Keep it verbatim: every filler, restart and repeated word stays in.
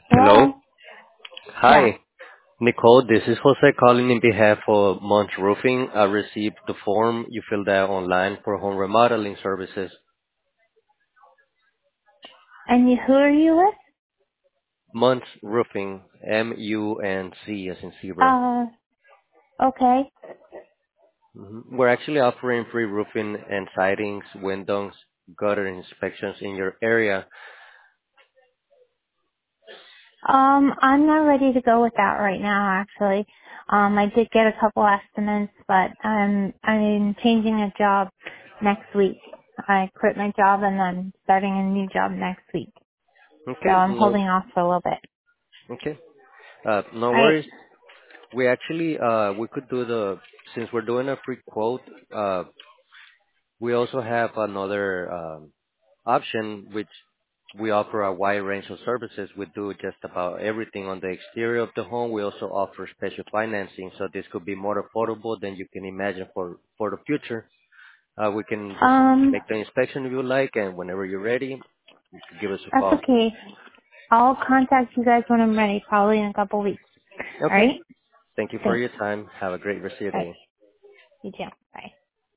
Hello. Hello? Yeah. Hi, Nicole. This is Jose calling in behalf of Munch Roofing. I received the form you filled out online for home remodeling services. And you, who are you with? Munch Roofing, M U N C as in zebra. Uh, okay. hmm We're actually offering free roofing and sidings, windows, gutter inspections in your area. Um, I'm not ready to go with that right now, actually. Um, I did get a couple estimates, but I'm, I'm changing a job next week. I quit my job and I'm starting a new job next week. So Okay, I'm no, holding off for a little bit. okay, uh, no Alright. worries. We actually, uh, we could do the, since we're doing a free quote, uh, we also have another um, option, which we offer a wide range of services. We do just about everything on the exterior of the home. We also offer special financing, so this could be more affordable than you can imagine for for the future. Uh, we can just Um, make the inspection if you like, and whenever you're ready, you can give us a that's call. okay. I'll contact you guys when I'm ready, probably in a couple weeks. Okay. Alright? Thank you for Thanks. your time. Have a great rest of your Alright. day. You too. Bye.